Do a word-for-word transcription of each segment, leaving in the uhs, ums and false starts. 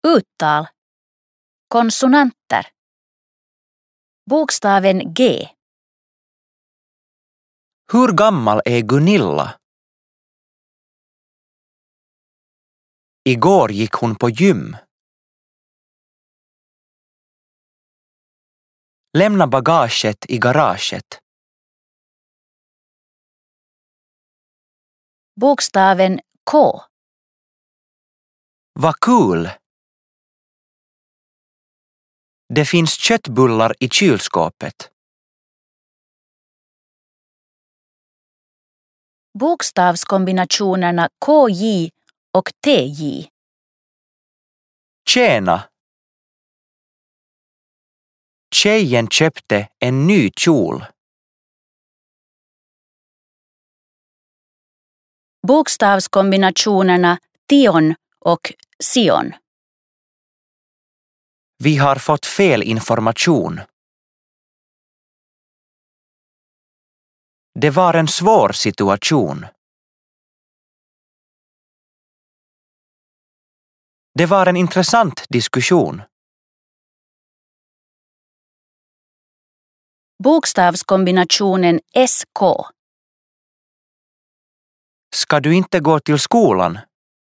Uttal. Konsonanter. Bokstaven G. Hur gammal är Gunilla? Igår gick hon på gym. Lämna bagaget i garaget. Bokstaven K. Vad kul! Det finns köttbullar i kylskåpet. Bokstavskombinationerna K J och T J. Tjena! Tjejen köpte en ny kjol. Bokstavskombinationerna Tion och Sion. Vi har fått fel information. Det var en svår situation. Det var en intressant diskussion. Bokstavskombinationen S K. Ska du inte gå till skolan?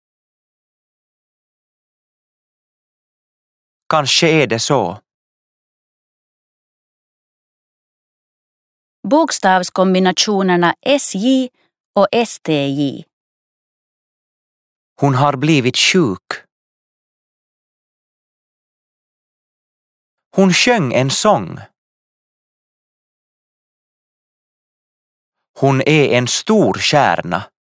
Kanske är det så. Bokstavskombinationerna S J och S T J. Hon har blivit sjuk. Hon sjöng en sång. Hon är en stor stjärna.